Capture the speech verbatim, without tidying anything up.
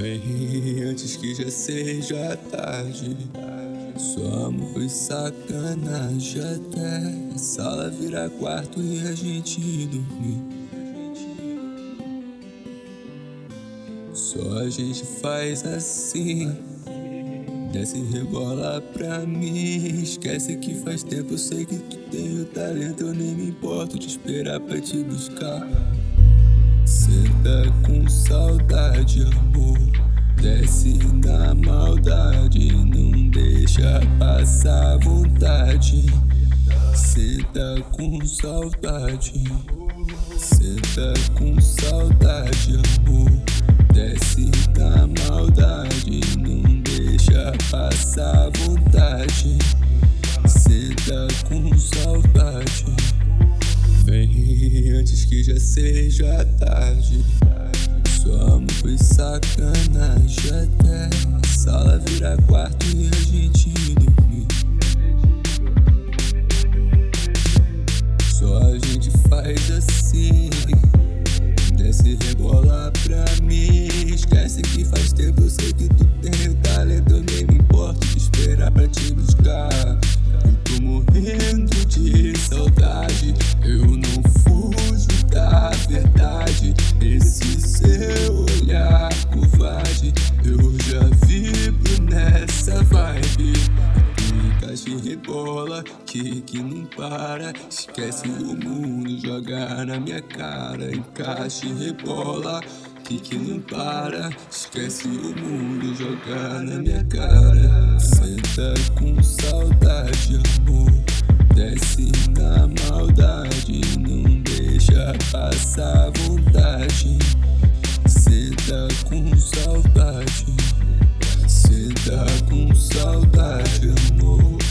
Vem antes que já seja tarde. Somos sacanagem até a sala virar quarto e a gente dormir. Só a gente faz assim. Desce e rebola pra mim. Esquece que faz tempo, eu sei que tu tem o talento. Eu nem me importo de esperar pra te buscar. Senta com saudade, amor. Desce na maldade, não deixa passar vontade. Senta com saudade. Senta com saudade, amor. Desce na maldade, não deixa passar vontade. Senta com saudade. Vem antes que já seja tarde. Somos sacanagem até a sala virar quarto e a gente dormir. Só a gente faz assim. Desce e rebola pra mim. Esquece que faz tempo, eu sei que tu tem o talento. Eu nem me importo de esperar pra te buscar. Eu tô morrendo de saudade. Eu não fujo da verdade. Esse seu olhar covarde, eu já vibro nessa vibe. Encaixa e rebola, que que não para. Esquece o mundo, joga na minha cara. Encaixa e rebola, que que não para. Esquece o mundo, joga na minha cara. Senta com saudade, amor. Desce na maldade, não deixa passar vontade. Senta com saudade. Senta com saudade, amor.